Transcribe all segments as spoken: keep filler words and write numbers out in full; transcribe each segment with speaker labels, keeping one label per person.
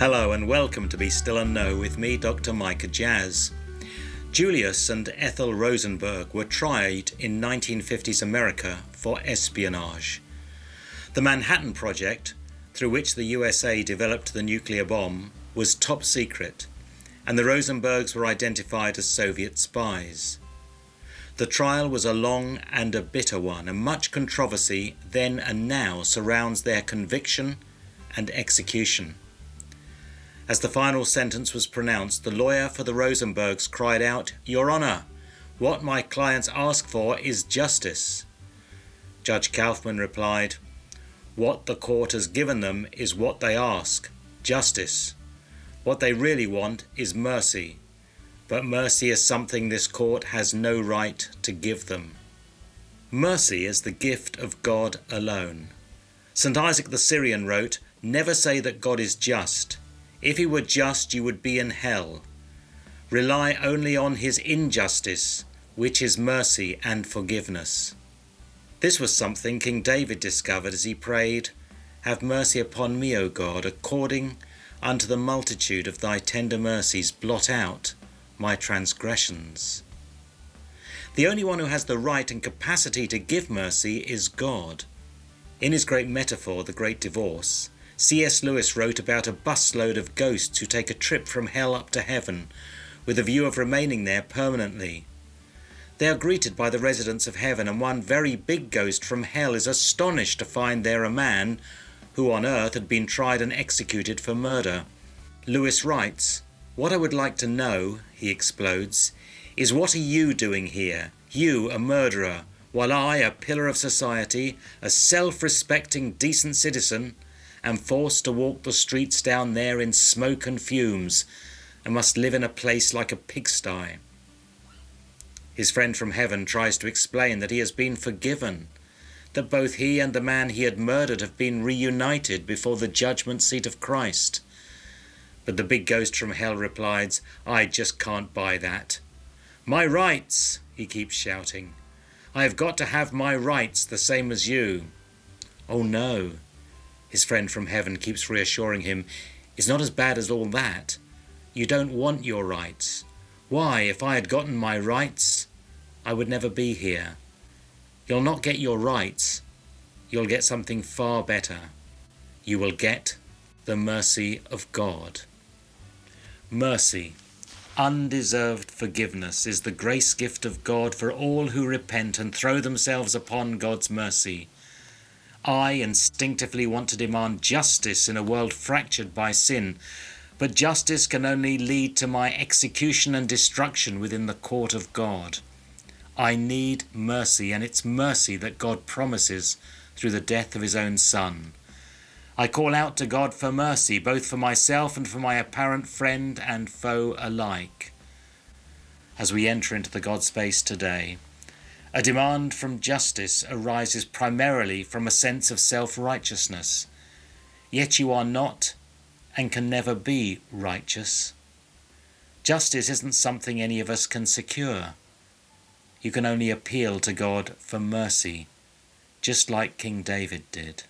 Speaker 1: Hello and welcome to Be Still and Know with me, Doctor Micah Jazz. Julius and Ethel Rosenberg were tried in nineteen fifties America for espionage. The Manhattan Project, through which the U S A developed the nuclear bomb, was top secret, and the Rosenbergs were identified as Soviet spies. The trial was a long and a bitter one, and much controversy then and now surrounds their conviction and execution. As the final sentence was pronounced, the lawyer for the Rosenbergs cried out, "Your Honour, what my clients ask for is justice." Judge Kaufman replied, "What the court has given them is what they ask, justice. What they really want is mercy, but mercy is something this court has no right to give them." Mercy is the gift of God alone. Saint Isaac the Syrian wrote, "Never say that God is just. If he were just, you would be in hell. Rely only on his injustice, which is mercy and forgiveness." This was something King David discovered as he prayed, "Have mercy upon me, O God, according unto the multitude of thy tender mercies, blot out my transgressions." The only one who has the right and capacity to give mercy is God. In his great metaphor, The Great Divorce, C S Lewis wrote about a busload of ghosts who take a trip from hell up to heaven with a view of remaining there permanently. They are greeted by the residents of heaven, and one very big ghost from hell is astonished to find there a man who on earth had been tried and executed for murder. Lewis writes, "What I would like to know," he explodes, "is what are you doing here, you a murderer, while I, a pillar of society, a self-respecting decent citizen, am forced to walk the streets down there in smoke and fumes, and must live in a place like a pigsty." His friend from heaven tries to explain that he has been forgiven, that both he and the man he had murdered have been reunited before the judgment seat of Christ. But the big ghost from hell replies, "I just can't buy that. My rights," he keeps shouting. "I have got to have my rights the same as you." "Oh no," his friend from heaven keeps reassuring him, "it's not as bad as all that. You don't want your rights. Why, if I had gotten my rights, I would never be here. You'll not get your rights. You'll get something far better. You will get the mercy of God." Mercy, undeserved forgiveness, is the grace gift of God for all who repent and throw themselves upon God's mercy. I instinctively want to demand justice in a world fractured by sin, but justice can only lead to my execution and destruction within the court of God. I need mercy, and it's mercy that God promises through the death of his own Son. I call out to God for mercy, both for myself and for my apparent friend and foe alike. As we enter into the God space today, a demand from justice arises primarily from a sense of self-righteousness. Yet you are not and can never be righteous. Justice isn't something any of us can secure. You can only appeal to God for mercy, just like King David did.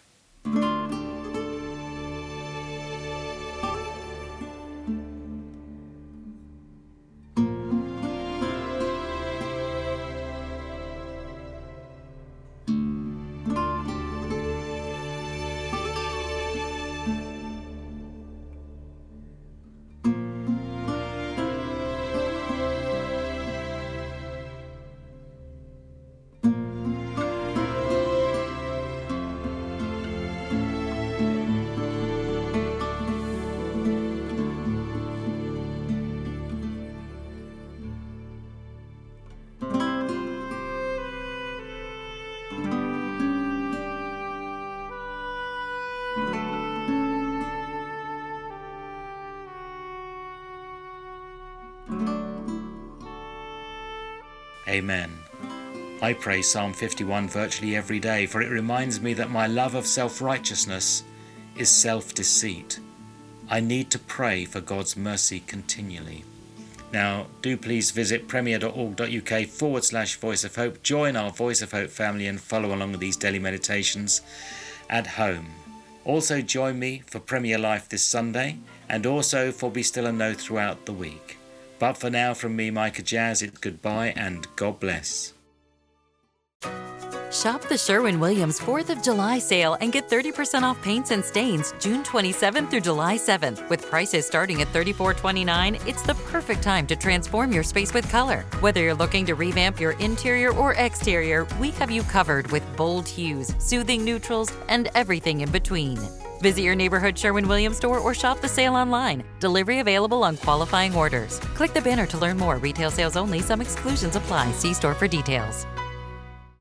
Speaker 1: Amen. I pray Psalm fifty-one virtually every day, for it reminds me that my love of self-righteousness is self-deceit. I need to pray for God's mercy continually. Now, do please visit premier.org.uk forward slash Voice of Hope, join our Voice of Hope family and follow along with these daily meditations at home. Also join me for Premier Life this Sunday, and also for Be Still and Know throughout the week. But for now, from me, Micah Jazz, it's goodbye and God bless.
Speaker 2: Shop the Sherwin-Williams fourth of July sale and get thirty percent off paints and stains June twenty-seventh through July seventh. With prices starting at thirty-four twenty-nine, it's the perfect time to transform your space with color. Whether you're looking to revamp your interior or exterior, we have you covered with bold hues, soothing neutrals, and everything in between. Visit your neighborhood Sherwin-Williams store or shop the sale online. Delivery available on qualifying orders. Click the banner to learn more. Retail sales only. Some exclusions apply. See store for details.